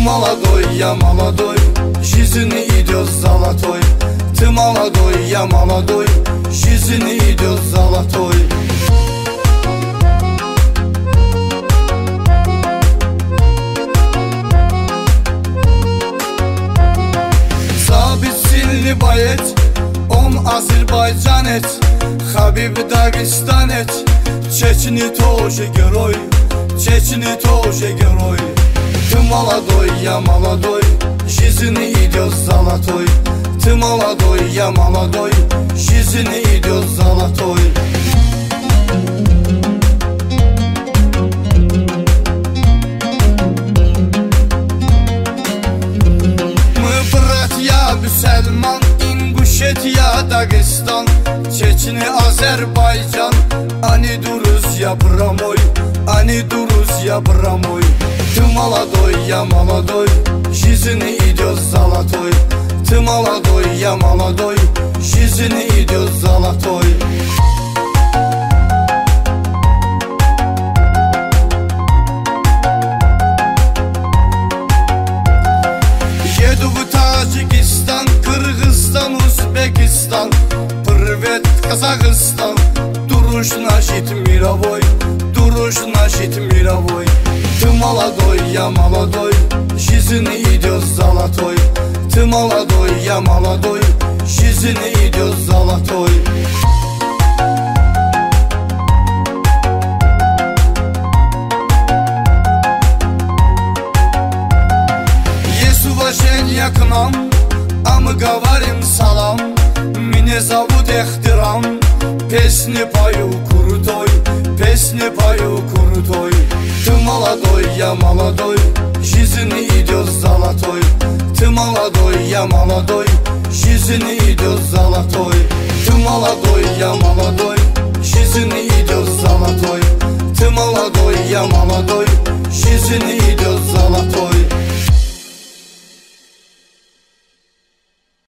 молодой, я молодой, жизнь идет золотой. Ты молодой, я молодой, жизнь идет золотой. Sabit sильный боец, он азербайджанец, Хабиб дагестанец, Чечни тоже герой, Чечни тоже герой. Ты молодой, я молодой, жизнь идет золотой. Ты молодой, я молодой, жизнь идет золотой. Мы братья Бюсельман, Ингушетия, Дагестан, Чечни, Азербайджан. Они друзья брамой, они друзья брамой. Ты молодой, я молодой, жизнь идет золотой. Ты молодой, я молодой, жизнь идет золотой. Еду в Таджикистан, Кыргызстан, Узбекистан. Привет, Казахстан, друж наш мировой, друж наш мировой. Ты молодой, я молодой, жизнь идет золотой. Ты молодой, я молодой, жизнь идет золотой. Есть уважение к нам, а мы говорим салам. Меня зовут Эхтирам, песни пою крутой, песни пою крутой. Ты молодой, я молодой, жизнь идет золотой. Ты молодой, я молодой, жизнь идет золотой. Ты молодой, я молодой, жизнь идет золотой. Ты молодой, я молодой, жизнь идет золотой.